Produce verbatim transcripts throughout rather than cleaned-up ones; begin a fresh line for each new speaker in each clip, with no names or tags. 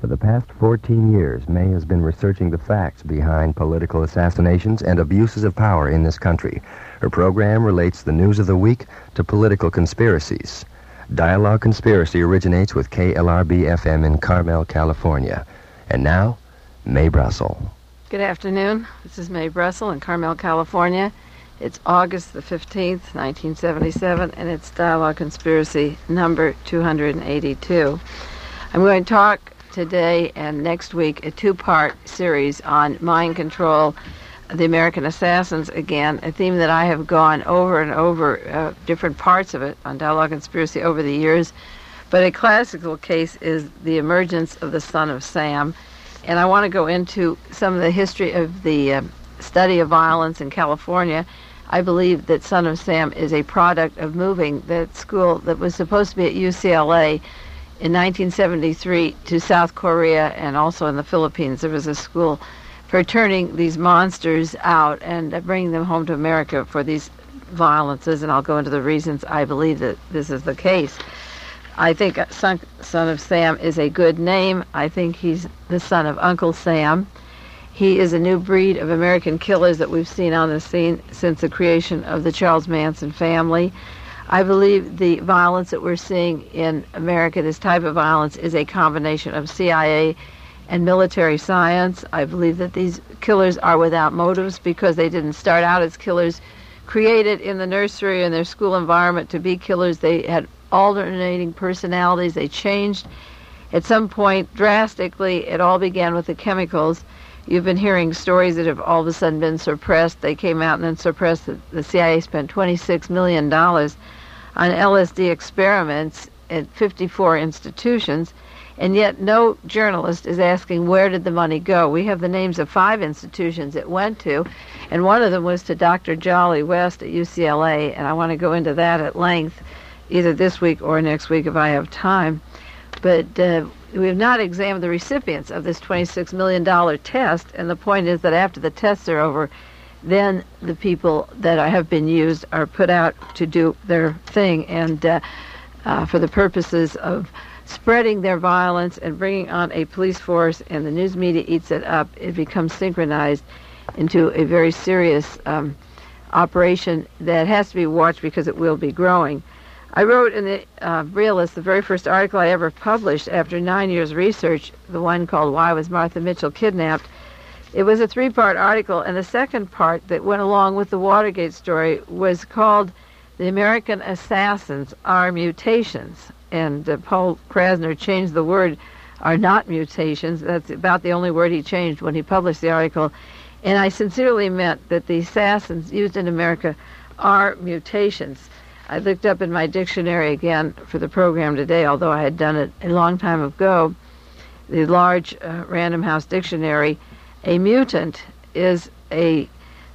For the past fourteen years, May has been researching the facts behind political assassinations and abuses of power in this country. Her program relates the news of the week to political conspiracies. Dialogue Conspiracy originates with K L R B F M in Carmel, California. And now, May Brussel.
Good afternoon. This is May Brussel in Carmel, California. It's August the fifteenth, nineteen seventy-seven, and it's Dialogue Conspiracy number two hundred eighty-two. I'm going to talk today and next week a two-part series on mind control, the American assassins again, a theme that I have gone over and over, uh, different parts of it on Dialogue Conspiracy over the years. But a classical case is the emergence of the Son of Sam. And I want to go into some of the history of the uh, study of violence in California. I believe that Son of Sam is a product of moving that school that was supposed to be at U C L A in nineteen seventy-three to South Korea and also in the Philippines. There was a school for turning these monsters out and uh, bringing them home to America for these violences, and I'll go into the reasons I believe that this is the case. I think Son, Son of Sam is a good name. I think he's the son of Uncle Sam. He is a new breed of American killers that we've seen on the scene since the creation of the Charles Manson family. I believe the violence that we're seeing in America, this type of violence, is a combination of C I A and military science. I believe that these killers are without motives because they didn't start out as killers, created in the nursery and their school environment to be killers. They had alternating personalities. They changed at some point drastically. It all began with the chemicals. You've been hearing stories that have all of a sudden been suppressed. They came out and then suppressed. The, the C I A spent twenty-six million dollars on L S D experiments at fifty-four institutions, and yet no journalist is asking where did the money go. We have the names of five institutions it went to, and one of them was to Doctor Jolly West at U C L A, and I want to go into that at length either this week or next week if I have time. But uh, we have not examined the recipients of this twenty-six million dollars test, and the point is that after the tests are over, then the people that have been used are put out to do their thing, and uh, uh, for the purposes of spreading their violence and bringing on a police force, and the news media eats it up, it becomes synchronized into a very serious um, operation that has to be watched because it will be growing. I wrote in the uh, Realist, the very first article I ever published after nine years research, the one called Why Was Martha Mitchell Kidnapped? It was a three-part article, and the second part that went along with the Watergate story was called The American Assassins Are Mutations. And uh, Paul Krasner changed the word, are not mutations. That's about the only word he changed when he published the article. And I sincerely meant that the assassins used in America are mutations. I looked up in my dictionary again for the program today, although I had done it a long time ago, the large uh, Random House Dictionary. A mutant is a,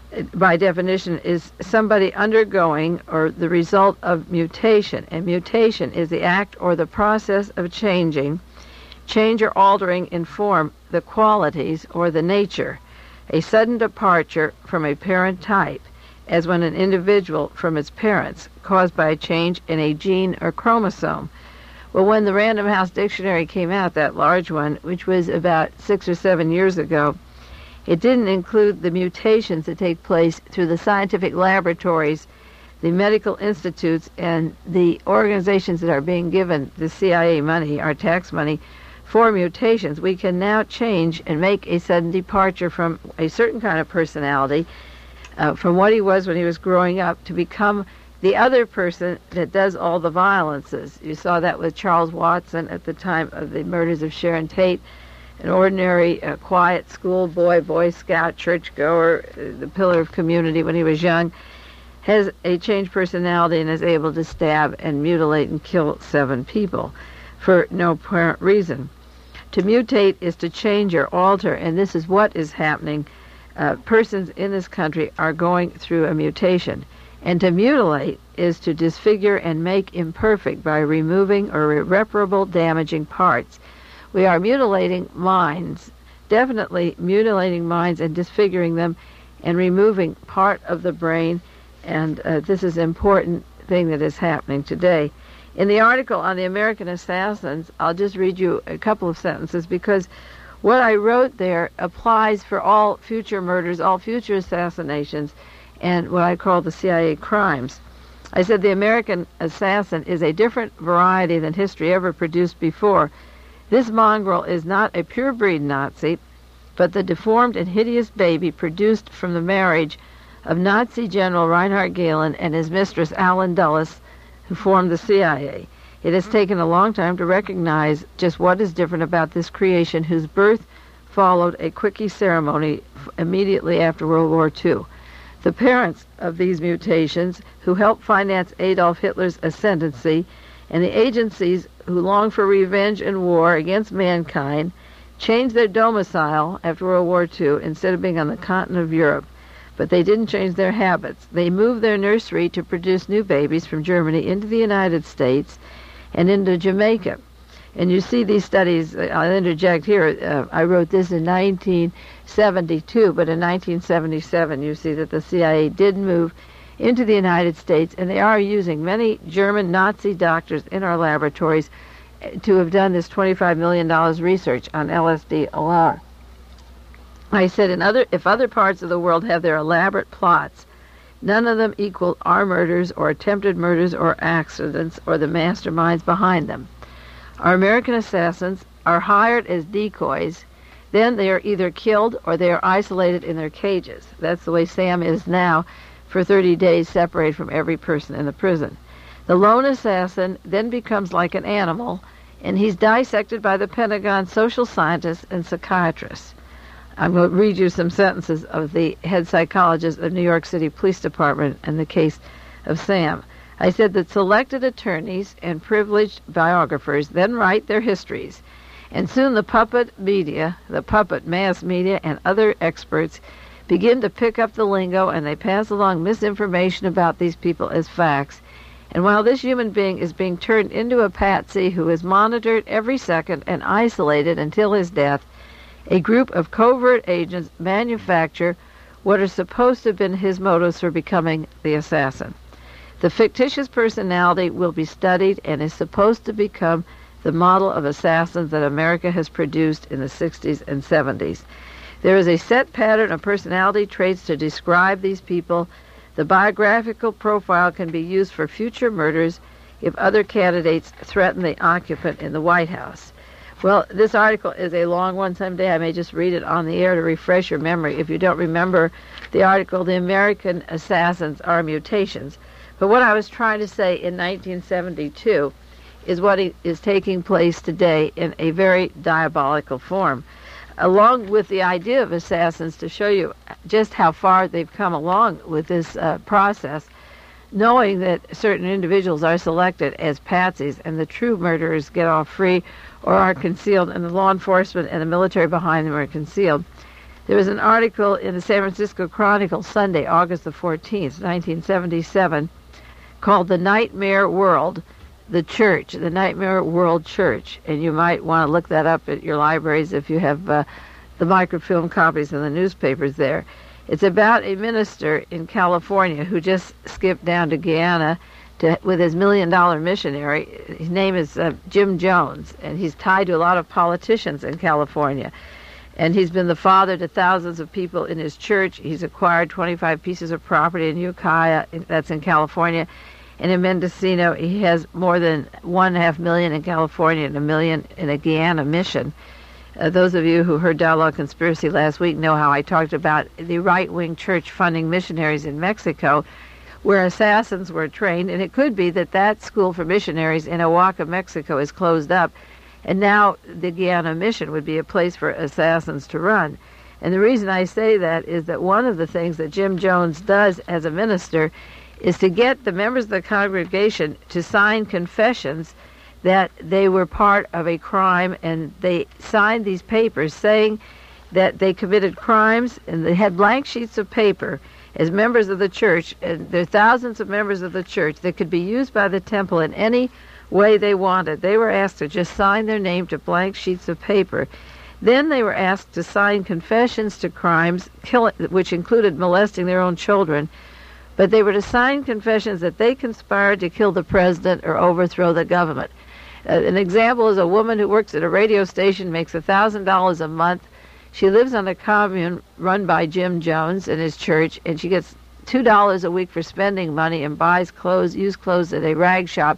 by definition, is somebody undergoing or the result of mutation. And mutation is the act or the process of changing, change or altering in form, the qualities or the nature, a sudden departure from a parent type, as when an individual from its parents, caused by a change in a gene or chromosome. Well, when the Random House Dictionary came out, that large one, which was about six or seven years ago, it didn't include the mutations that take place through the scientific laboratories, the medical institutes, and the organizations that are being given the C I A money, our tax money, for mutations. We can now change and make a sudden departure from a certain kind of personality, Uh, from what he was when he was growing up, to become the other person that does all the violences. You saw that with Charles Watson at the time of the murders of Sharon Tate, an ordinary, uh, quiet schoolboy, Boy Scout, churchgoer, uh, the pillar of community when he was young, has a changed personality and is able to stab and mutilate and kill seven people for no apparent reason. To mutate is to change or alter, and this is what is happening. Uh, persons in this country are going through a mutation. And to mutilate is to disfigure and make imperfect by removing or irreparable damaging parts. We are mutilating minds, definitely mutilating minds and disfiguring them and removing part of the brain, and uh, this is an important thing that is happening today. In the article on the American assassins, I'll just read you a couple of sentences because what I wrote there applies for all future murders, all future assassinations, and what I call the C I A crimes. I said the American assassin is a different variety than history ever produced before. This mongrel is not a pure-breed Nazi, but the deformed and hideous baby produced from the marriage of Nazi General Reinhard Gehlen and his mistress Allen Dulles, who formed the C I A. It has taken a long time to recognize just what is different about this creation whose birth followed a quickie ceremony immediately after World War Two. The parents of these mutations, who helped finance Adolf Hitler's ascendancy, and the agencies who long for revenge and war against mankind, changed their domicile after World War Two instead of being on the continent of Europe. But they didn't change their habits. They moved their nursery to produce new babies from Germany into the United States and into Jamaica. And you see these studies, I'll interject here, uh, I wrote this in nineteen seventy-two, but in nineteen seventy-seven you see that the C I A did move into the United States, and they are using many German Nazi doctors in our laboratories to have done this twenty-five million dollars research on L S D alone. I said, in other, if other parts of the world have their elaborate plots, none of them equal our murders or attempted murders or accidents or the masterminds behind them. Our American assassins are hired as decoys, then they are either killed or they are isolated in their cages. That's the way Sam is now for thirty days, separated from every person in the prison. The lone assassin then becomes like an animal, and he's dissected by the Pentagon social scientists and psychiatrists. I'm going to read you some sentences of the head psychologist of New York City Police Department in the case of Sam. I said that selected attorneys and privileged biographers then write their histories, and soon the puppet media, the puppet mass media, and other experts begin to pick up the lingo, and they pass along misinformation about these people as facts. And while this human being is being turned into a patsy who is monitored every second and isolated until his death, a group of covert agents manufacture what are supposed to have been his motives for becoming the assassin. The fictitious personality will be studied and is supposed to become the model of assassins that America has produced in the sixties and seventies. There is a set pattern of personality traits to describe these people. The biographical profile can be used for future murders if other candidates threaten the occupant in the White House. Well, this article is a long one. Someday I may just read it on the air to refresh your memory. If you don't remember the article, The American Assassins Are Mutations. But what I was trying to say in nineteen seventy-two is what is taking place today in a very diabolical form. Along with the idea of assassins, to show you just how far they've come along with this uh, process, knowing that certain individuals are selected as patsies and the true murderers get off free or are concealed, and the law enforcement and the military behind them are concealed. There was an article in the San Francisco Chronicle Sunday, August the fourteenth, nineteen seventy-seven, called The Nightmare World, the Church, the Nightmare World Church. And you might want to look that up at your libraries if you have uh, the microfilm copies in the newspapers there. It's about a minister in California who just skipped down to Guyana to, with his million-dollar missionary. His name is uh, Jim Jones, and he's tied to a lot of politicians in California. And he's been the father to thousands of people in his church. He's acquired twenty-five pieces of property in Ukiah, that's in California. And in Mendocino, he has more than one and a half million in California and a million in a Guyana mission. Uh, those of you who heard Dialogue Conspiracy last week know how I talked about the right-wing church funding missionaries in Mexico, where assassins were trained. And it could be that that school for missionaries in Oaxaca, Mexico, is closed up, and now the Guyana mission would be a place for assassins to run. And the reason I say that is that one of the things that Jim Jones does as a minister is to get the members of the congregation to sign confessions that they were part of a crime, and they signed these papers saying that they committed crimes, and they had blank sheets of paper as members of the church, and there are thousands of members of the church that could be used by the temple in any way they wanted. They were asked to just sign their name to blank sheets of paper. Then they were asked to sign confessions to crimes, kill, which included molesting their own children, but they were to sign confessions that they conspired to kill the president or overthrow the government. Uh, an example is a woman who works at a radio station, makes one thousand dollars a month. She lives on a commune run by Jim Jones and his church, and she gets two dollars a week for spending money and buys clothes, used clothes at a rag shop,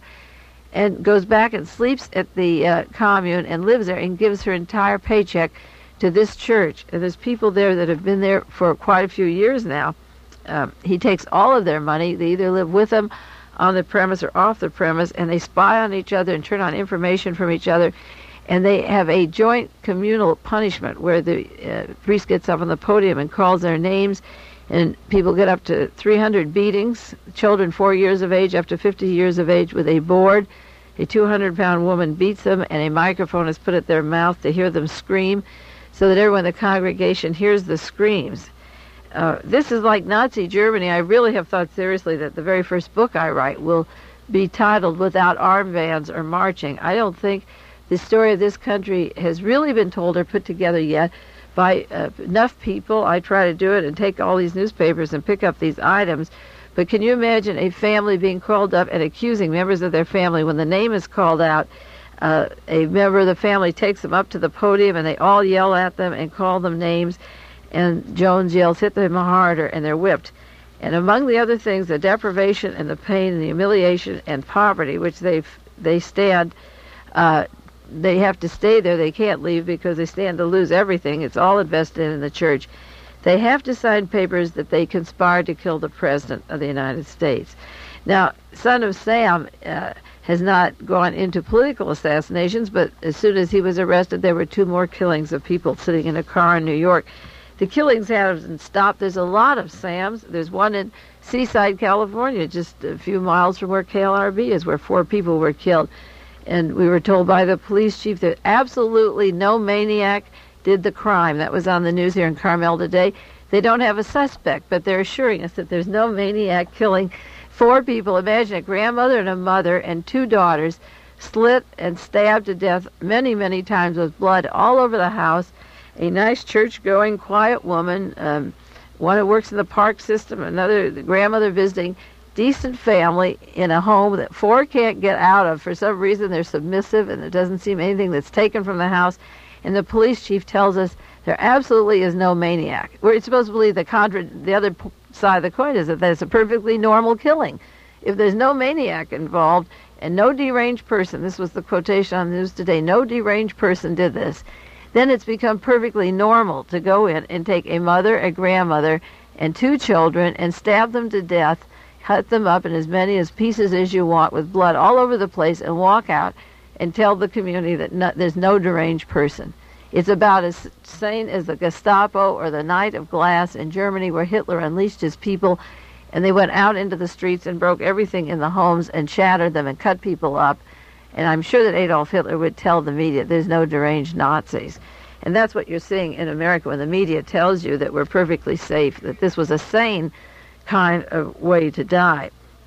and goes back and sleeps at the uh, commune and lives there and gives her entire paycheck to this church. And there's people there that have been there for quite a few years now. Um, he takes all of their money. They either live with him on the premise or off the premise, and they spy on each other and turn on information from each other. And they have a joint communal punishment where the uh, priest gets up on the podium and calls their names, and people get up to three hundred beatings, children four years of age up to fifty years of age, with a board. A two hundred pound woman beats them, and a microphone is put at their mouth to hear them scream, so that everyone in the congregation hears the screams. Uh, this is like Nazi Germany. I really have thought seriously that the very first book I write will be titled Without Armbands or Marching. I don't think the story of this country has really been told or put together yet by uh, enough people. I try to do it and take all these newspapers and pick up these items. But can you imagine a family being called up and accusing members of their family when the name is called out? Uh, a member of the family takes them up to the podium and they all yell at them and call them names. And Jones yells, "Hit them harder," and they're whipped. And among the other things, the deprivation and the pain and the humiliation and poverty, which they they stand, uh, they have to stay there. They can't leave because they stand to lose everything. It's all invested in the church. They have to sign papers that they conspired to kill the President of the United States. Now, Son of Sam uh, has not gone into political assassinations, but as soon as he was arrested, there were two more killings of people sitting in a car in New York. The killings haven't stopped. There's a lot of Sams. There's one in Seaside, California, just a few miles from where K L R B is, where four people were killed. And we were told by the police chief that absolutely no maniac did the crime. That was on the news here in Carmel today. They don't have a suspect, but they're assuring us that there's no maniac killing four people. Imagine a grandmother and a mother and two daughters slit and stabbed to death many, many times with blood all over the house. A nice church-going, quiet woman, um, one who works in the park system, another the grandmother visiting, decent family in a home that four can't get out of. For some reason, they're submissive, and there doesn't seem anything that's taken from the house. And the police chief tells us there absolutely is no maniac. We're supposed to believe the, contra- the other p- side of the coin is that that's a perfectly normal killing. If there's no maniac involved and no deranged person, this was the quotation on the news today, no deranged person did this, then it's become perfectly normal to go in and take a mother, a grandmother, and two children and stab them to death, cut them up in as many as pieces as you want with blood all over the place, and walk out and tell the community that no, there's no deranged person. It's about as sane as the Gestapo or the Night of Glass in Germany, where Hitler unleashed his people and they went out into the streets and broke everything in the homes and shattered them and cut people up. And I'm sure that Adolf Hitler would tell the media there's no deranged Nazis. And that's what you're seeing in America when the media tells you that we're perfectly safe, that this was a sane kind of way to die.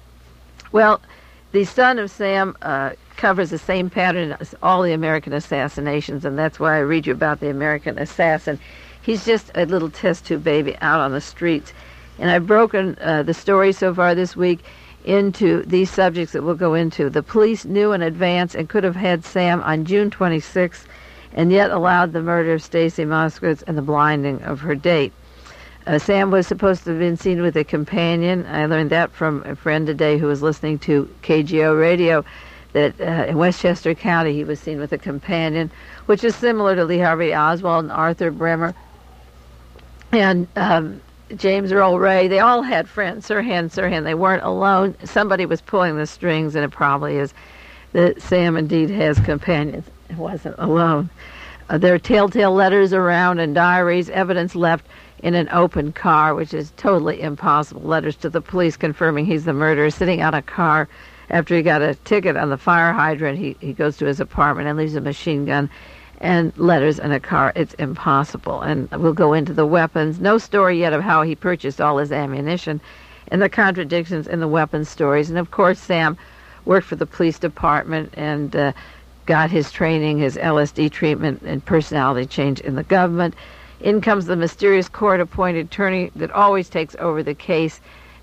Well, the Son of Sam uh, covers the same pattern as all the American assassinations, and that's why I read you about the American assassin. He's just a little test tube baby out on the streets. And I've broken uh, the story so far this week into these subjects that we'll go into. The police knew in advance and could have had Sam on June twenty-sixth, and yet allowed the murder of Stacy Moskowitz and the blinding of her date. Uh, Sam was supposed to have been seen with a companion. I learned that from a friend today who was listening to K G O radio, that uh, in Westchester County he was seen with a companion, which is similar to Lee Harvey Oswald and Arthur Bremer and um, James Earl Ray. They all had friends, Sirhan, Sirhan. They weren't alone. Somebody was pulling the strings, and it probably is that Sam indeed has companions. It wasn't alone. Uh, there are telltale letters around and diaries, evidence left in an open car, which is totally impossible. Letters to the police confirming he's the murderer, sitting on a car after he got a ticket on the fire hydrant. He, he goes to his apartment and leaves a machine gun and letters in a car. It's impossible. And we'll go into the weapons. No story yet of how he purchased all his ammunition and the contradictions in the weapons stories. And, of course, Sam worked for the police department and uh, got his training, his L S D treatment, and personality change in the government. In comes the mysterious court-appointed attorney that always takes over the case,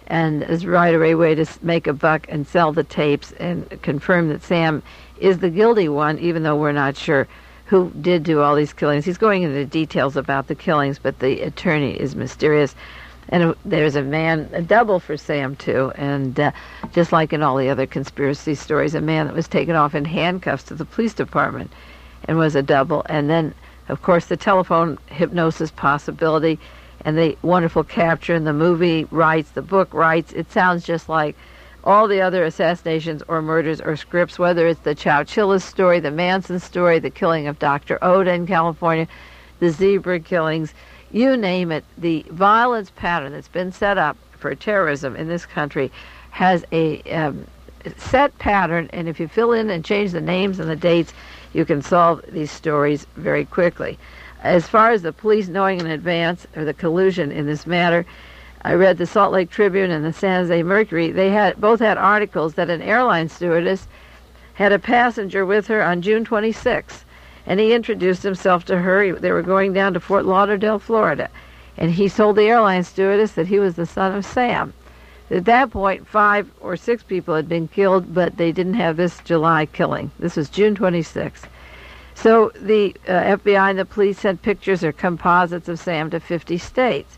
and is right away way to make a buck and sell the tapes and confirm that Sam is the guilty one, even though we're not sure who did do all these killings. He's going into details about the killings, but the attorney is mysterious. And there's a man, a double for Sam, too. And uh, just like in all the other conspiracy stories, a man that was taken off in handcuffs to the police department and was a double. And then, of course, the telephone hypnosis possibility and the wonderful capture in the movie rights, the book rights. It sounds just like all the other assassinations or murders or scripts, whether it's the Chowchilla story, the Manson story, the killing of Doctor Oda in California, the zebra killings, you name it. The violence pattern that's been set up for terrorism in this country has a um, set pattern, and if you fill in and change the names and the dates, you can solve these stories very quickly. As far as the police knowing in advance or the collusion in this matter, I read the Salt Lake Tribune and the San Jose Mercury. They had both had articles that an airline stewardess had a passenger with her on June twenty-sixth, and he introduced himself to her. He, they were going down to Fort Lauderdale, Florida, and he told the airline stewardess that he was the son of Sam. At that point, five or six people had been killed, but they didn't have this July killing. This was June twenty-sixth. So the uh, F B I and the police sent pictures or composites of Sam to fifty states.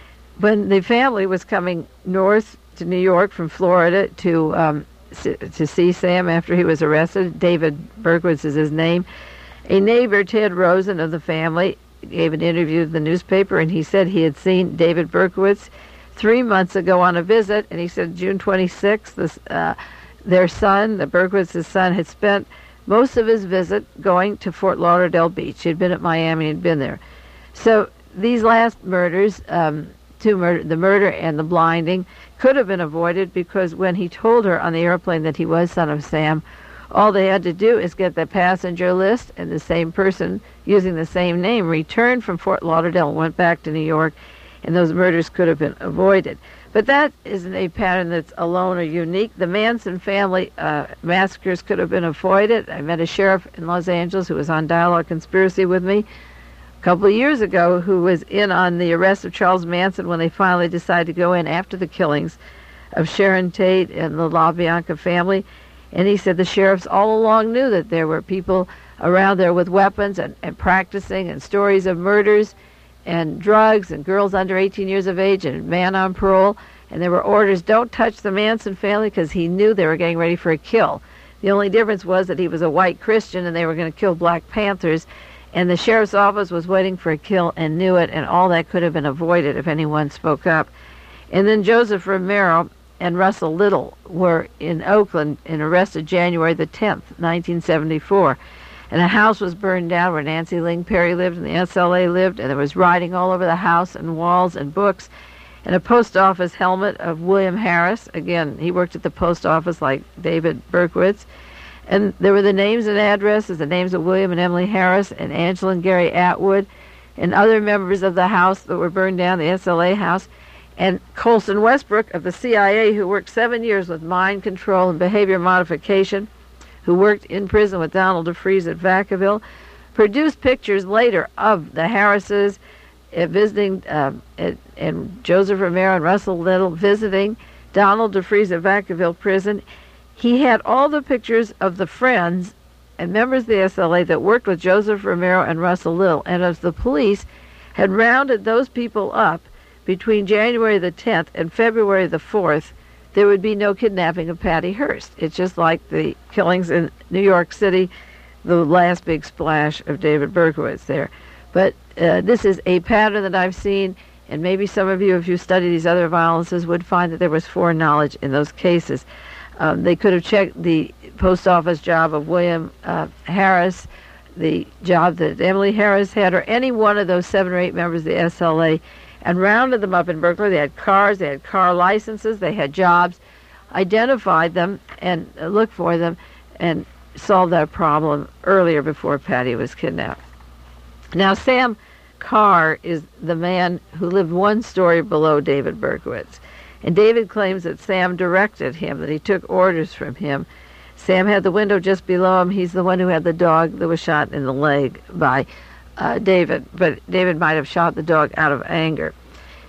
When the family was coming north to New York from Florida to um, to see Sam after he was arrested, David Berkowitz is his name, a neighbor, Ted Rosen of the family, gave an interview to the newspaper, and he said he had seen David Berkowitz three months ago on a visit, and he said June twenty-sixth, this, uh, their son, the Berkowitz's son, had spent most of his visit going to Fort Lauderdale Beach. He'd been at Miami and been there. So these last murders, um, two murder, the murder and the blinding, could have been avoided because when he told her on the airplane that he was son of Sam, all they had to do is get the passenger list, and the same person using the same name returned from Fort Lauderdale and went back to New York, and those murders could have been avoided. But that isn't a pattern that's alone or unique. The Manson family uh, massacres could have been avoided. I met a sheriff in Los Angeles who was on Dialogue Conspiracy with me a couple of years ago who was in on the arrest of Charles Manson when they finally decided to go in after the killings of Sharon Tate and the LaBianca family. And he said the sheriffs all along knew that there were people around there with weapons and, and practicing, and stories of murders and drugs and girls under eighteen years of age and man on parole. And there were orders, don't touch the Manson family, because he knew they were getting ready for a kill. The only difference was that he was a white Christian and they were going to kill Black Panthers. And the sheriff's office was waiting for a kill and knew it, and all that could have been avoided if anyone spoke up. And then Joseph Romero and Russell Little were in Oakland and arrested January the tenth, nineteen seventy-four. And a house was burned down where Nancy Ling Perry lived and the S L A lived, and there was writing all over the house and walls and books, and a post office helmet of William Harris. Again, he worked at the post office like David Berkowitz. And there were the names and addresses, the names of William and Emily Harris and Angela and Gary Atwood and other members of the house that were burned down, the S L A house. And Colson Westbrook of the C I A, who worked seven years with mind control and behavior modification, who worked in prison with Donald DeFreeze at Vacaville, produced pictures later of the Harrises uh, visiting, uh, and, and Joseph Romero and Russell Little visiting Donald DeFreeze at Vacaville prison. He had all the pictures of the friends and members of the S L A that worked with Joseph Romero and Russell Little, and as the police had rounded those people up between January the tenth and February the fourth, there would be no kidnapping of Patty Hearst. It's just like the killings in New York City, the last big splash of David Berkowitz there. But uh, this is a pattern that I've seen, and maybe some of you, if you study these other violences, would find that there was foreknowledge in those cases. Um, they could have checked the post office job of William uh, Harris, the job that Emily Harris had, or any one of those seven or eight members of the S L A, and rounded them up in Berkeley. They had cars, they had car licenses, they had jobs, identified them and looked for them, and solved that problem earlier before Patty was kidnapped. Now, Sam Carr is the man who lived one story below David Berkowitz. And David claims that Sam directed him, that he took orders from him. Sam had the window just below him. He's the one who had the dog that was shot in the leg by uh, David. But David might have shot the dog out of anger.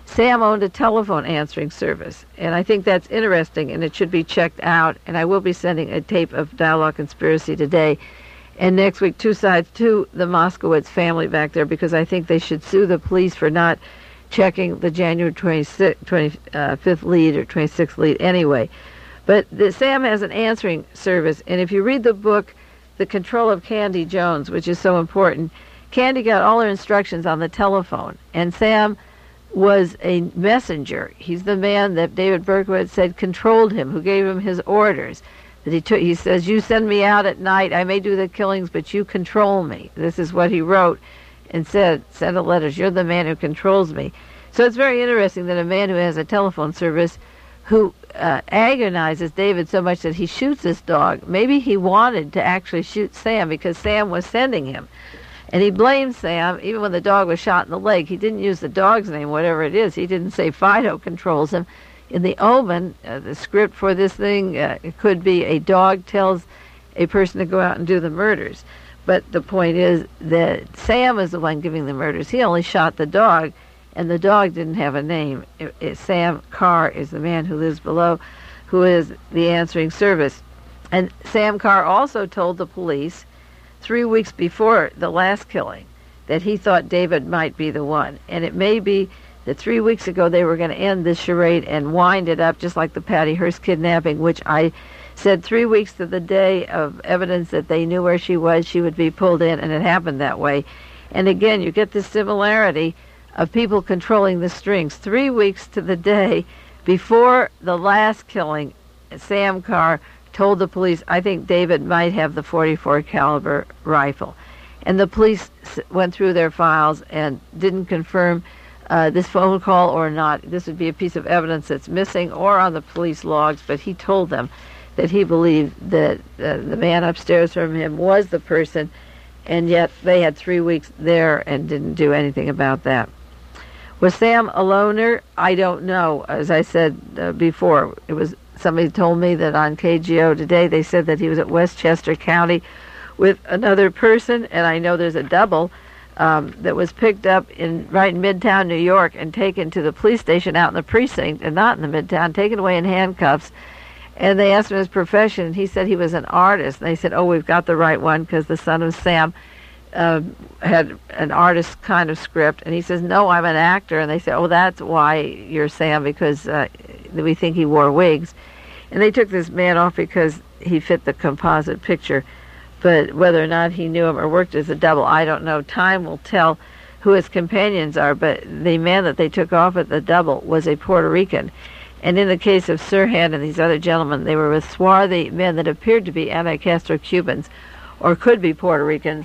Sam owned a telephone answering service, and I think that's interesting, and it should be checked out. And I will be sending a tape of Dialogue Conspiracy today, and next week, two sides to the Moskowitz family back there, because I think they should sue the police for not checking the January twenty-fifth, twenty-fifth lead or twenty-sixth lead anyway. But the, Sam has an answering service, and if you read the book, The Control of Candy Jones, which is so important, Candy got all her instructions on the telephone, and Sam was a messenger. He's the man that David Berkowitz said controlled him, who gave him his orders. That he took. He says, "You send me out at night. I may do the killings, but you control me." This is what he wrote and said, sent a letters. "You're the man who controls me." So it's very interesting that a man who has a telephone service, who uh, agonizes David so much that he shoots this dog, maybe he wanted to actually shoot Sam because Sam was sending him. And he blamed Sam, even when the dog was shot in the leg. He didn't use the dog's name, whatever it is. He didn't say Fido controls him. In the Omen, uh, the script for this thing, uh, it could be a dog tells a person to go out and do the murders. But the point is that Sam is the one giving the murders. He only shot the dog, and the dog didn't have a name. It, it, Sam Carr is the man who lives below, who is the answering service. And Sam Carr also told the police three weeks before the last killing that he thought David might be the one. And it may be that three weeks ago they were going to end this charade and wind it up just like the Patty Hearst kidnapping, which I said three weeks to the day of evidence that they knew where she was, she would be pulled in, and it happened that way. And again, you get this similarity of people controlling the strings. Three weeks to the day before the last killing, Sam Carr told the police, "I think David might have the forty-four caliber rifle." And the police went through their files and didn't confirm uh, this phone call or not. This would be a piece of evidence that's missing or on the police logs, but he told them that he believed that uh, the man upstairs from him was the person, and yet they had three weeks there and didn't do anything about that. Was Sam a loner? I don't know. As I said uh, before, it was somebody told me that on K G O today they said that he was at Westchester County with another person, and I know there's a double um, that was picked up in right in Midtown New York and taken to the police station out in the precinct, and not in the Midtown, taken away in handcuffs. And they asked him his profession, and he said he was an artist. And they said, "Oh, we've got the right one," because the son of Sam uh, had an artist kind of script. And he says, "No, I'm an actor." And they said, "Oh, that's why you're Sam, because uh, we think he wore wigs." And they took this man off because he fit the composite picture. But whether or not he knew him or worked as a double, I don't know. Time will tell who his companions are. But the man that they took off at the double was a Puerto Rican. And in the case of Sirhan and these other gentlemen, they were with swarthy men that appeared to be anti-Castro Cubans or could be Puerto Ricans.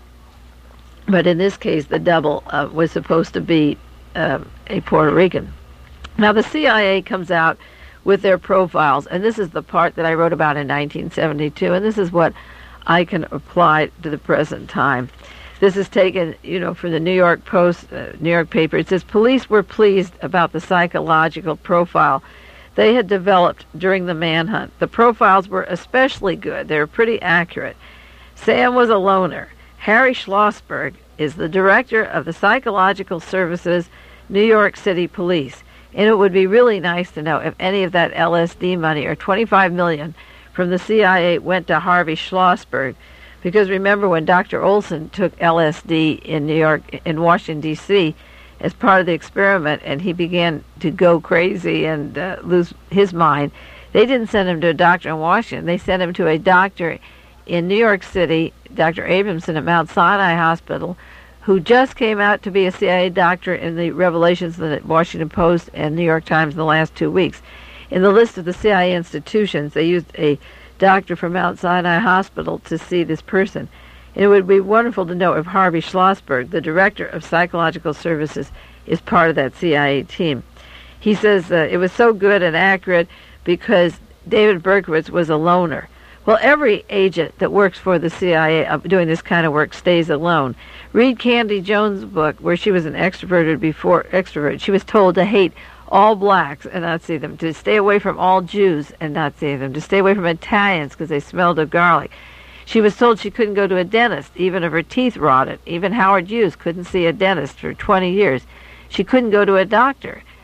But in this case, the double uh, was supposed to be uh, a Puerto Rican. Now, the C I A comes out with their profiles, and this is the part that I wrote about in nineteen seventy-two, and this is what I can apply to the present time. This is taken, you know, from the New York Post, uh, New York paper. It says, police were pleased about the psychological profile they had developed during the manhunt. The profiles were especially good. They were pretty accurate. Sam was a loner. Harry Schlossberg is the director of the Psychological Services, New York City Police. And it would be really nice to know if any of that L S D money, or twenty-five million dollars from the C I A, went to Harvey Schlossberg. Because remember when Doctor Olson took L S D in New York, in Washington, D C, as part of the experiment, and he began to go crazy and uh, lose his mind, they didn't send him to a doctor in Washington. They sent him to a doctor in New York City, Doctor Abramson at Mount Sinai Hospital, who just came out to be a C I A doctor in the revelations of the Washington Post and New York Times in the last two weeks. In the list of the C I A institutions, they used a doctor from Mount Sinai Hospital to see this person. And it would be wonderful to know if Harvey Schlossberg, the director of Psychological Services, is part of that C I A team. He says uh, it was so good and accurate because David Berkowitz was a loner. Well, every agent that works for the C I A uh, doing this kind of work stays alone. Read Candy Jones' book, where she was an extroverted before extrovert. She was told to hate all blacks and not see them, to stay away from all Jews and not see them, to stay away from Italians because they smelled of garlic. She was told she couldn't go to a dentist, even if her teeth rotted. Even Howard Hughes couldn't see a dentist for twenty years. She couldn't go to a doctor.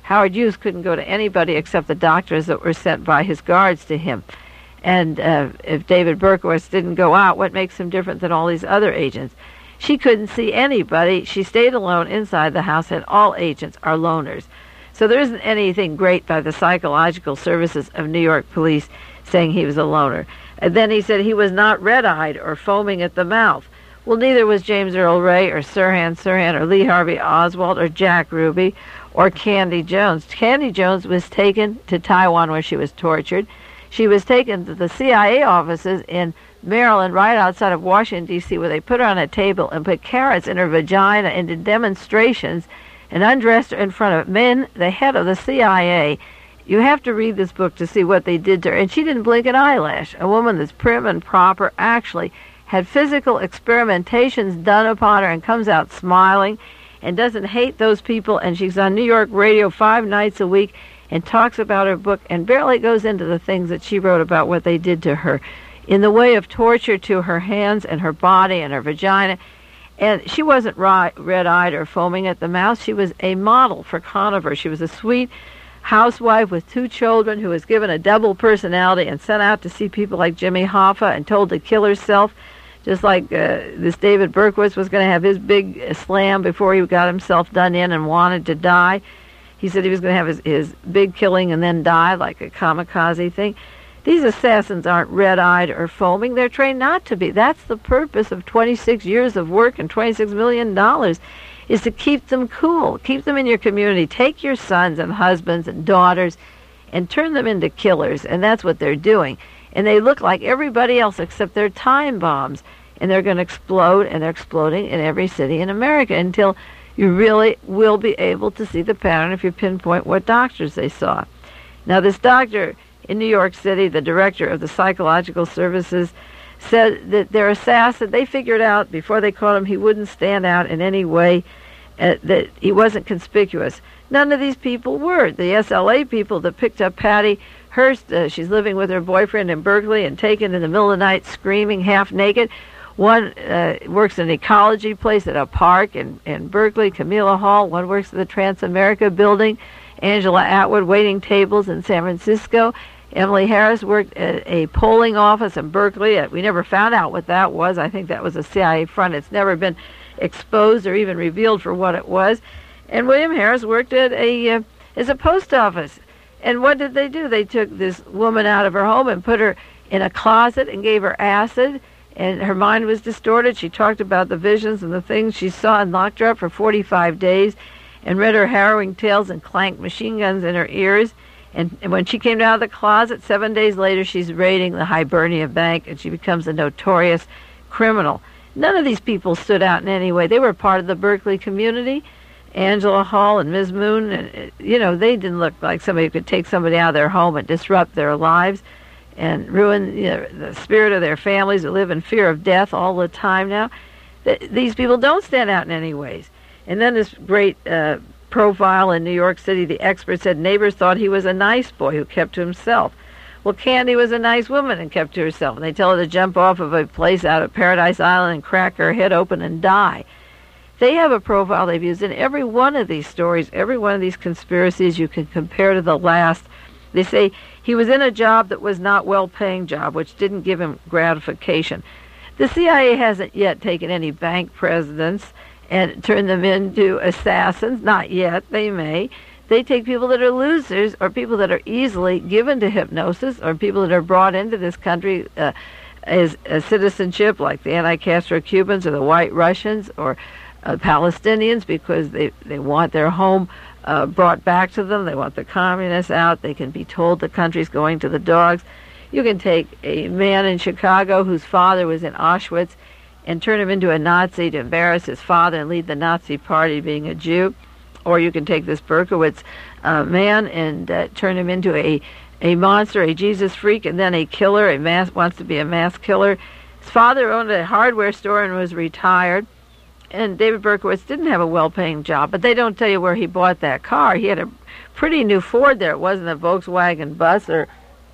Howard Hughes couldn't go to anybody except the doctors that were sent by his guards to him. And uh, if David Berkowitz didn't go out, what makes him different than all these other agents? She couldn't see anybody. She stayed alone inside the house, and all agents are loners. So there isn't anything great by the psychological services of New York police saying he was a loner. And then he said he was not red-eyed or foaming at the mouth. Well, neither was James Earl Ray or Sirhan Sirhan or Lee Harvey Oswald or Jack Ruby or Candy Jones. Candy Jones was taken to Taiwan where she was tortured. She was taken to the C I A offices in Maryland, right outside of Washington, D C, where they put her on a table and put carrots in her vagina and did demonstrations and undressed her in front of men, the head of the C I A. You have to read this book to see what they did to her. And she didn't blink an eyelash. A woman that's prim and proper actually had physical experimentations done upon her and comes out smiling and doesn't hate those people. And she's on New York radio five nights a week and talks about her book and barely goes into the things that she wrote about what they did to her in the way of torture to her hands and her body and her vagina. And she wasn't ri- red-eyed or foaming at the mouth. She was a model for Conover. She was a sweet housewife with two children who was given a double personality and sent out to see people like Jimmy Hoffa and told to kill herself, just like uh, this David Berkowitz was going to have his big uh, slam before he got himself done in and wanted to die. He said he was going to have his, his big killing and then die, like a kamikaze thing. These assassins aren't red-eyed or foaming. They're trained not to be. That's the purpose of twenty-six years of work and twenty-six million dollars, is to keep them cool, keep them in your community. Take your sons and husbands and daughters and turn them into killers, and that's what they're doing. And they look like everybody else except they're time bombs, and they're going to explode, and they're exploding in every city in America until you really will be able to see the pattern if you pinpoint what doctors they saw. Now, this doctor in New York City, the director of the psychological services, said that their assassin, they figured out before they caught him he wouldn't stand out in any way, uh, that he wasn't conspicuous. None of these people were. The S L A people that picked up Patty Hearst, uh, she's living with her boyfriend in Berkeley and taken in the middle of the night screaming half naked. One uh, works in an ecology place at a park in, in Berkeley, Camilla Hall. One works at the Transamerica building. Angela Atwood waiting tables in San Francisco. Emily Harris worked at a polling office in Berkeley. We never found out what that was. I think that was a C I A front. It's never been exposed or even revealed for what it was. And William Harris worked at a uh, as a post office. And what did they do? They took this woman out of her home and put her in a closet and gave her acid, and her mind was distorted. She talked about the visions and the things she saw and locked her up for forty-five days and read her harrowing tales and clanked machine guns in her ears. And, and when she came out of the closet, seven days later, she's raiding the Hibernia Bank, and she becomes a notorious criminal. None of these people stood out in any way. They were part of the Berkeley community. Angela Hall and Miz Moon, and, you know, they didn't look like somebody who could take somebody out of their home and disrupt their lives and ruin, you know, the spirit of their families who live in fear of death all the time now. Th- these people don't stand out in any ways. And then this great uh, profile in New York City, the expert said neighbors thought he was a nice boy who kept to himself. Well, Candy was a nice woman and kept to herself. And they tell her to jump off of a place out of Paradise Island and crack her head open and die. They have a profile they've used in every one of these stories, every one of these conspiracies you can compare to the last. They say he was in a job that was not well-paying job, which didn't give him gratification. The C I A hasn't yet taken any bank presidents and turned them into assassins. Not yet. They may. They take people that are losers or people that are easily given to hypnosis or people that are brought into this country uh, as a citizenship, like the anti-Castro Cubans or the White Russians or Uh, Palestinians, because they, they want their home uh, brought back to them. They want the communists out. They can be told the country's going to the dogs. You can take a man in Chicago whose father was in Auschwitz and turn him into a Nazi to embarrass his father and lead the Nazi party being a Jew. Or you can take this Berkowitz uh, man and uh, turn him into a, a monster, a Jesus freak, and then a killer, a mass wants to be a mass killer. His father owned a hardware store and was retired. And David Berkowitz didn't have a well-paying job, but they don't tell you where he bought that car. He had a pretty new Ford there. It wasn't a Volkswagen bus or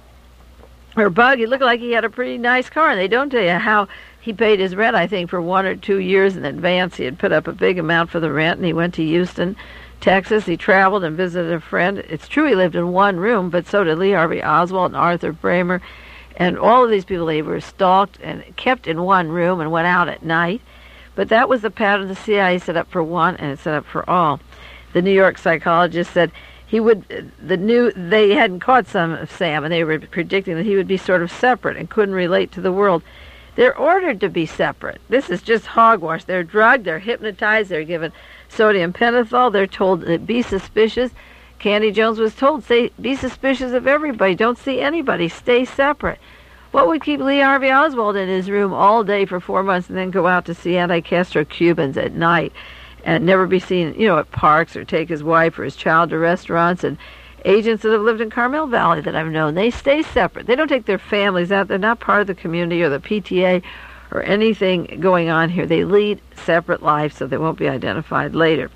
or bug. He looked like he had a pretty nice car, and they don't tell you how he paid his rent, I think, for one or two years in advance. He had put up a big amount for the rent, and he went to Houston Texas. He traveled and visited a friend. It's true he lived in one room, but so did Lee Harvey Oswald and Arthur Bramer. And all of these people, they were stalked and kept in one room and went out at night. But that was the pattern the C I A set up for one, and it set up for all. The New York psychologist said he would, the new, they hadn't caught some of Sam, and they were predicting that he would be sort of separate and couldn't relate to the world. They're ordered to be separate. This is just hogwash. They're drugged, they're hypnotized, they're given sodium pentothal, they're told to be suspicious. Candy Jones was told, say, be suspicious of everybody, don't see anybody, stay separate. What would keep Lee Harvey Oswald in his room all day for four months and then go out to see anti-Castro Cubans at night and never be seen, you know, at parks or take his wife or his child to restaurants? And agents that have lived in Carmel Valley that I've known, they stay separate. They don't take their families out. They're not part of the community or the P T A or anything going on here. They lead separate lives so they won't be identified later.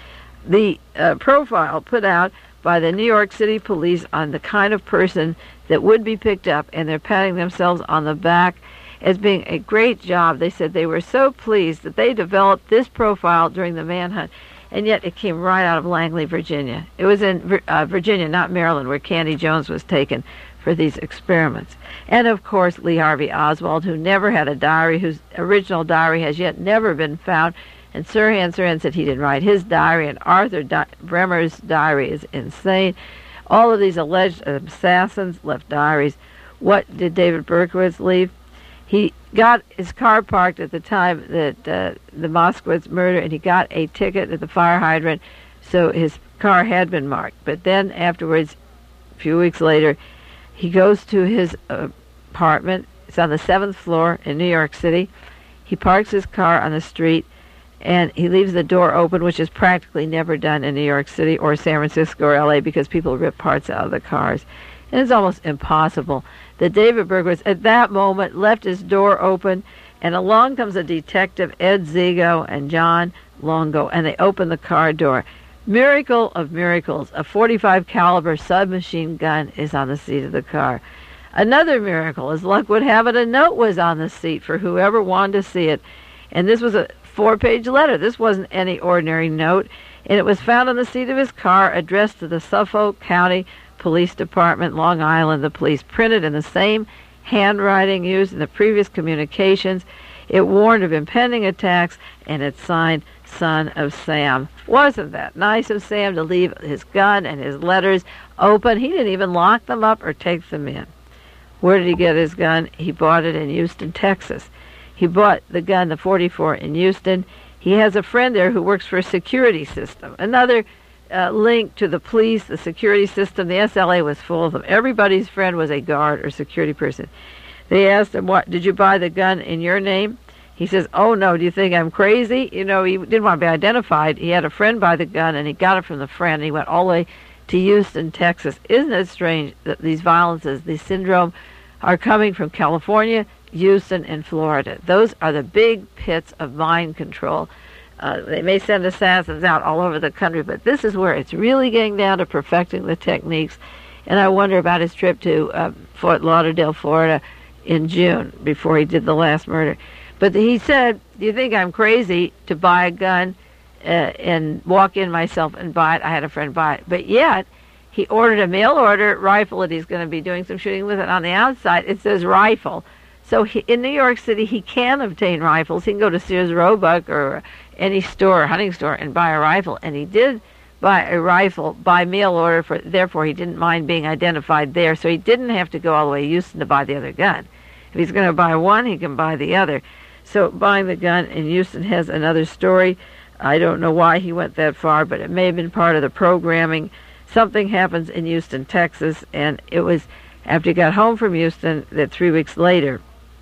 The uh, profile put out by the New York City police on the kind of person that would be picked up, and they're patting themselves on the back as being a great job. They said they were so pleased that they developed this profile during the manhunt, and yet it came right out of Langley, Virginia. It was in uh, Virginia, not Maryland, where Candy Jones was taken for these experiments. And, of course, Lee Harvey Oswald, who never had a diary, whose original diary has yet never been found. And Sirhan Sirhan said he didn't write his diary, and Arthur Di- Bremer's diary is insane. All of these alleged assassins left diaries. What did David Berkowitz leave? He got his car parked at the time that uh, the Moskowitz murder, and he got a ticket at the fire hydrant, so his car had been marked. But then afterwards, a few weeks later, he goes to his uh, apartment. It's on the seventh floor in New York City. He parks his car on the street, and he leaves the door open, which is practically never done in New York City or San Francisco or L A because people rip parts out of the cars. And it's almost impossible that David Berkowitz at that moment left his door open, and along comes a detective, Ed Zigo and John Longo, and they open the car door. Miracle of miracles, a forty-five caliber submachine gun is on the seat of the car. Another miracle, as luck would have it, a note was on the seat for whoever wanted to see it. And this was a four-page letter. This wasn't any ordinary note, and it was found on the seat of his car, addressed to the Suffolk County Police Department, Long Island. The police printed in the same handwriting used in the previous communications. It warned of impending attacks, and it signed Son of Sam. Wasn't that nice of Sam to leave his gun and his letters open? He didn't even lock them up or take them in. Where did he get his gun? He bought it in Houston, Texas. He bought the gun, the forty-four, in Houston. He has a friend there who works for a security system. Another uh, link to the police, the security system. The S L A was full of them. Everybody's friend was a guard or security person. They asked him, "What, did you buy the gun in your name?" He says, "Oh, no, do you think I'm crazy?" You know, he didn't want to be identified. He had a friend buy the gun, and he got it from the friend. He went all the way to Houston, Texas. Isn't it strange that these violences, these syndrome, are coming from California, Houston, and Florida? Those are the big pits of mind control. Uh, they may send assassins out all over the country, but this is where it's really getting down to perfecting the techniques. And I wonder about his trip to uh, Fort Lauderdale, Florida in June, before he did the last murder. But he said, "Do you think I'm crazy to buy a gun uh, and walk in myself and buy it?" I had a friend buy it. But yet, he ordered a mail-order rifle that he's going to be doing some shooting with, it on the outside it says rifle. So he, in New York City, he can obtain rifles. He can go to Sears Roebuck or any store, hunting store, and buy a rifle. And he did buy a rifle by mail order, for therefore he didn't mind being identified there. So he didn't have to go all the way to Houston to buy the other gun. If he's going to buy one, he can buy the other. So buying the gun in Houston has another story. I don't know why he went that far, but it may have been part of the programming. Something happens in Houston, Texas, and it was after he got home from Houston that three weeks later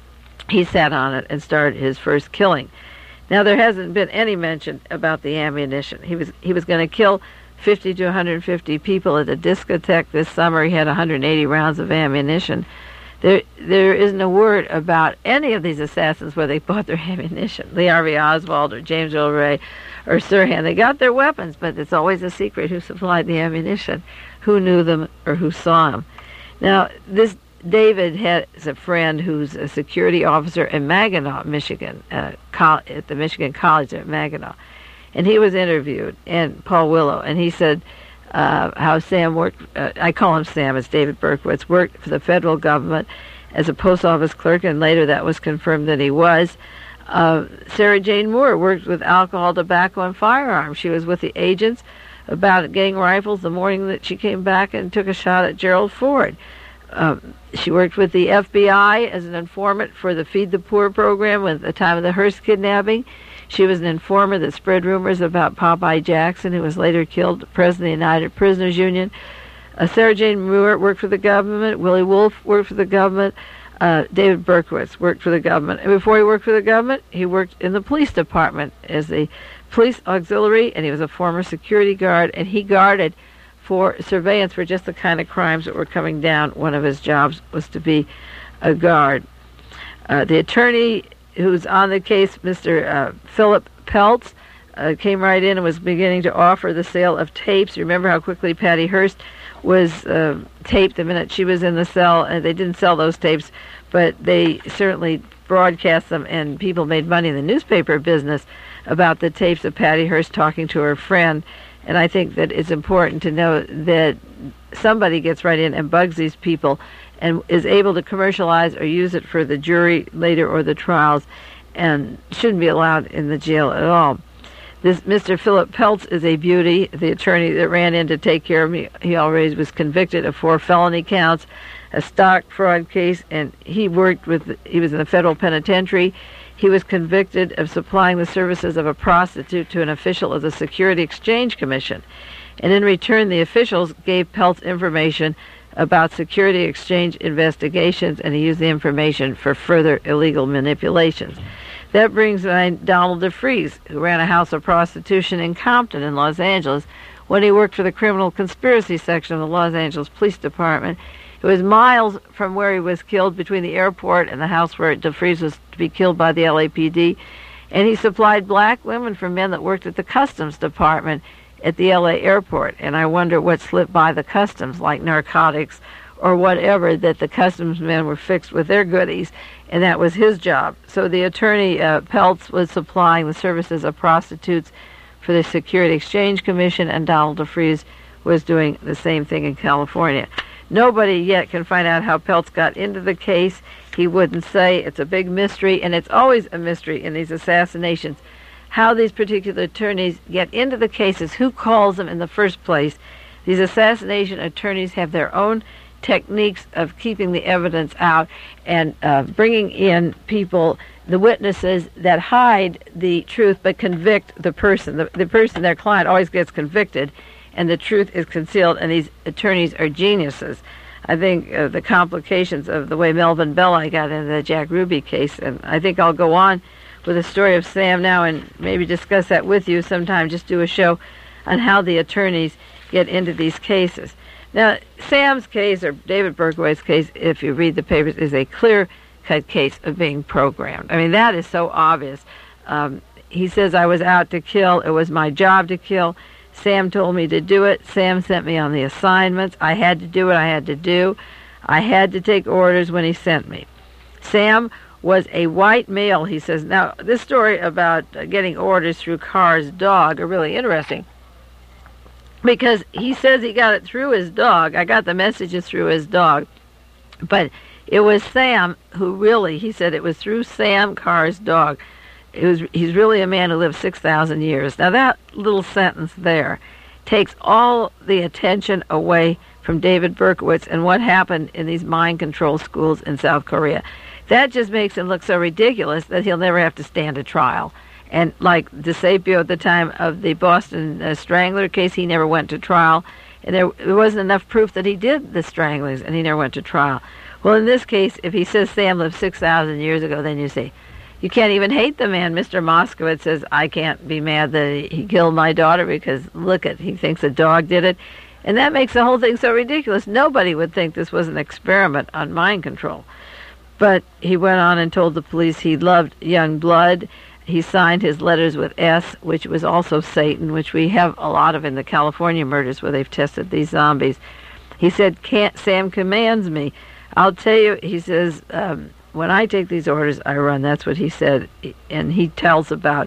he sat on it and started his first killing. Now, there hasn't been any mention about the ammunition. He was he was going to kill fifty to one hundred fifty people at a discotheque this summer. He had one hundred eighty rounds of ammunition. There, there isn't a word about any of these assassins where they bought their ammunition. Lee Harvey Oswald or James Earl Ray or Sirhan, they got their weapons, but it's always a secret who supplied the ammunition, who knew them or who saw them. Now, this David has a friend who's a security officer in Mackinac, Michigan, uh, at the Michigan College at Mackinac. And he was interviewed, and Paul Willow, and he said uh, how Sam worked, uh, I call him Sam, it's David Berkowitz, worked for the federal government as a post office clerk, and later that was confirmed that he was. Uh, Sarah Jane Moore worked with alcohol, tobacco, and firearms. She was with the agents about gang rifles the morning that she came back and took a shot at Gerald Ford. Um, she worked with the F B I as an informant for the Feed the Poor program at the time of the Hearst kidnapping. She was an informer that spread rumors about Popeye Jackson, who was later killed, president of the United Prisoners Union. Uh, Sarah Jane Moore worked for the government. Willie Wolfe worked for the government. Uh, David Berkowitz worked for the government. And before he worked for the government, he worked in the police department as the police auxiliary, and he was a former security guard, and he guarded for surveillance for just the kind of crimes that were coming down. One of his jobs was to be a guard. Uh, the attorney who's on the case, Mister Uh, Philip Peltz, uh, came right in and was beginning to offer the sale of tapes. Remember how quickly Patty Hearst was uh, taped the minute she was in the cell, and they didn't sell those tapes, but they certainly broadcast them, and people made money in the newspaper business about the tapes of Patty Hearst talking to her friend. And I think that it's important to know that somebody gets right in and bugs these people and is able to commercialize or use it for the jury later or the trials, and shouldn't be allowed in the jail at all. This Mister Philip Peltz is a beauty, the attorney that ran in to take care of me. He already was convicted of four felony counts, a stock fraud case, and he worked with, he was in the federal penitentiary. He was convicted of supplying the services of a prostitute to an official of the Security Exchange Commission. And in return, the officials gave Peltz information about security exchange investigations, and he used the information for further illegal manipulations. That brings in Donald DeFries, who ran a house of prostitution in Compton in Los Angeles when he worked for the criminal conspiracy section of the Los Angeles Police Department. It was miles from where he was killed, between the airport and the house where DeFries was to be killed by the L A P D. And he supplied black women for men that worked at the Customs Department at the L A airport. And I wonder what slipped by the Customs, like narcotics or whatever, that the Customs men were fixed with their goodies, and that was his job. So the attorney, uh, Peltz, was supplying the services of prostitutes for the Security Exchange Commission, and Donald DeFries was doing the same thing in California. Nobody yet can find out how Peltz got into the case. He wouldn't say. It's a big mystery, and it's always a mystery in these assassinations, how these particular attorneys get into the cases, who calls them in the first place. These assassination attorneys have their own techniques of keeping the evidence out and uh, bringing in people, the witnesses that hide the truth but convict the person. The, the person, their client, always gets convicted, and the truth is concealed, and these attorneys are geniuses. I think uh, the complications of the way Melvin Belli got into the Jack Ruby case, and I think I'll go on with the story of Sam now and maybe discuss that with you sometime, just do a show on how the attorneys get into these cases. Now, Sam's case, or David Berkowitz's case, if you read the papers, is a clear-cut case of being programmed. I mean, that is so obvious. Um, he says, I was out to kill. It was my job to kill. Sam told me to do it. Sam sent me on the assignments. I had to do what I had to do. I had to take orders when he sent me. Sam was a white male, he says. Now, this story about uh, getting orders through Carr's dog are really interesting, because he says he got it through his dog. I got the messages through his dog. But it was Sam who really, he said it was through Sam Carr's dog. It was, he's really a man who lived six thousand years. Now that little sentence there takes all the attention away from David Berkowitz and what happened in these mind control schools in South Korea. That just makes him look so ridiculous that he'll never have to stand a trial. And like DeSapio at the time of the Boston uh, Strangler case, he never went to trial. And there, there wasn't enough proof that he did the stranglings, and he never went to trial. Well, in this case, if he says Sam lived six thousand years ago, then you say, you can't even hate the man. Mister Moskowitz says, I can't be mad that he killed my daughter because, look at, he thinks a dog did it. And that makes the whole thing so ridiculous. Nobody would think this was an experiment on mind control. But he went on and told the police he loved young blood. He signed his letters with S, which was also Satan, which we have a lot of in the California murders where they've tested these zombies. He said, Can't, Sam commands me. I'll tell you, he says, um, when I take these orders, I run. That's what he said. And he tells about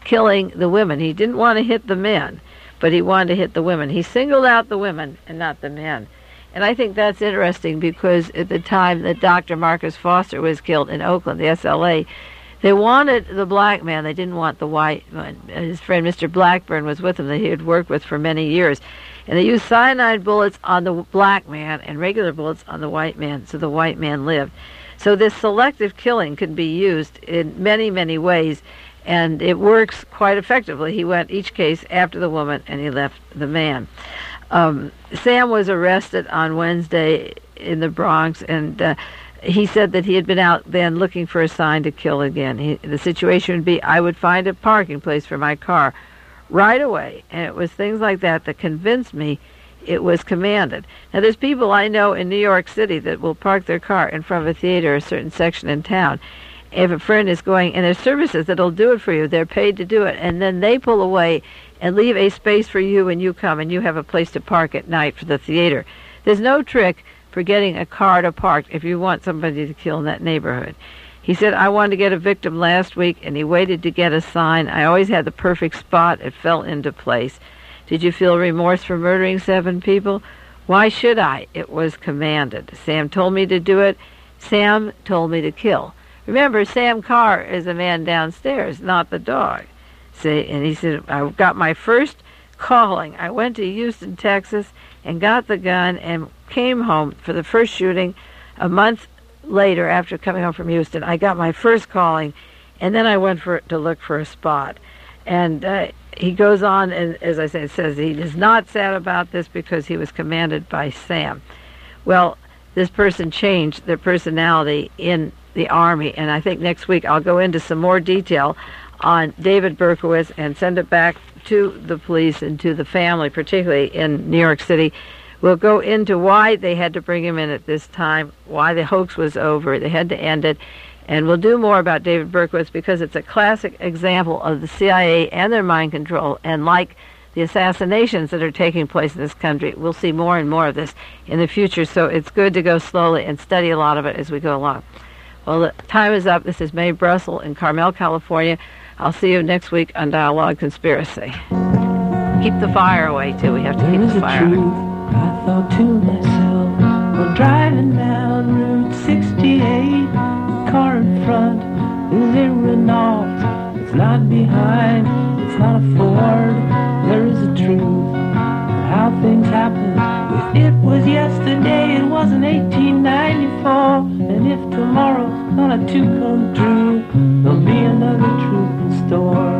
killing the women. He didn't want to hit the men, but he wanted to hit the women. He singled out the women and not the men. And I think that's interesting because at the time that Doctor Marcus Foster was killed in Oakland, the S L A, they wanted the black man. They didn't want the white man. His friend Mister Blackburn was with him that he had worked with for many years. And they used cyanide bullets on the black man and regular bullets on the white man, so the white man lived. So this selective killing could be used in many, many ways, and it works quite effectively. He went each case after the woman, and he left the man. Um, Sam was arrested on Wednesday in the Bronx, and uh, he said that he had been out then looking for a sign to kill again. He, the situation would be, I would find a parking place for my car right away. And it was things like that that convinced me it was commanded. Now, there's people I know in New York City that will park their car in front of a theater or a certain section in town. If a friend is going, and there's services that'll do it for you, they're paid to do it, and then they pull away and leave a space for you when you come, and you have a place to park at night for the theater. There's no trick for getting a car to park if you want somebody to kill in that neighborhood. He said, I wanted to get a victim last week, and he waited to get a sign. I always had the perfect spot. It fell into place. Did you feel remorse for murdering seven people? Why should I? It was commanded. Sam told me to do it. Sam told me to kill. Remember, Sam Carr is the man downstairs, not the dog. See, and he said, I got my first calling. I went to Houston, Texas, and got the gun and came home for the first shooting a month later after coming home from Houston. I got my first calling, and then I went for to look for a spot. And uh, he goes on, and as I said, says he is not sad about this because he was commanded by Sam. Well, this person changed their personality in the Army, and I think next week I'll go into some more detail on David Berkowitz and send it back to the police and to the family, particularly in New York City. We'll go into why they had to bring him in at this time, why the hoax was over, they had to end it, and we'll do more about David Berkowitz because it's a classic example of the C I A and their mind control, and like the assassinations that are taking place in this country, we'll see more and more of this in the future, so it's good to go slowly and study a lot of it as we go along. Well, the time is up. This is Mae Brussel in Carmel, California. I'll see you next week on Dialogue Conspiracy. Keep the fire away, too. We have to keep the fire away.
I thought to myself, while driving down Route sixty-eight, the car in front is a Renault. It's not behind, it's not a Ford. There is a truth in how things happen. If it was yesterday, it wasn't eighteen ninety-four. And if tomorrow's gonna to come true, there'll be another truth in store.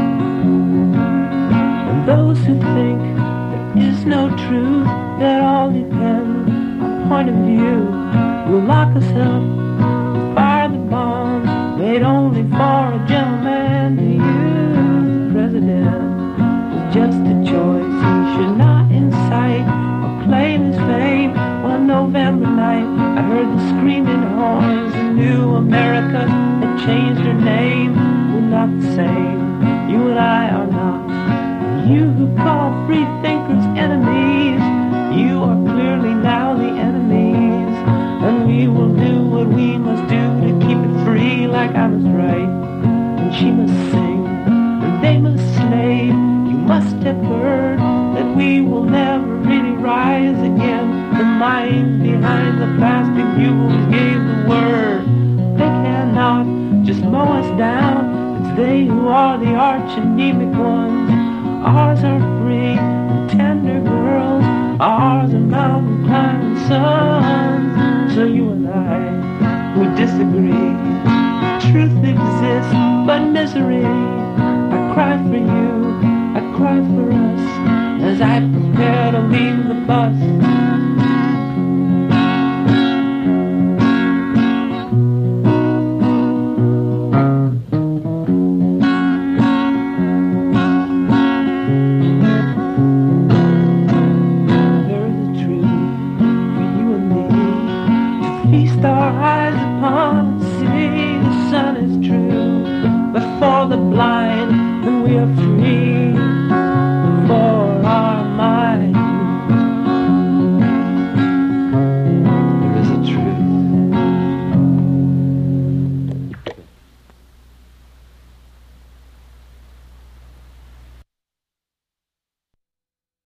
And those who think there is no truth, that all depends on point of view, will lock us up and fire the bombs made only for a gentleman to use. The president is just a choice. He should not incite or claim his fame. One November night, I heard the screaming horns. A new America had changed her name. We're not the same. You and I are not. You who call free thinkers enemies, you are clearly now the enemies. And we will do what we must do to keep it free, like I was right. And she must sing, and they must slave. You must have heard that we will never really rise again. The minds behind the plastic mules gave the word. They cannot just mow us down. It's they who are the arch anemic ones. Ours are free and tender girls. Ours are mountain climbing sons. So you and I who disagree, truth exists but misery. I cry for you, I cry for us, as I prepare to leave the bus. For the blind, and we are free.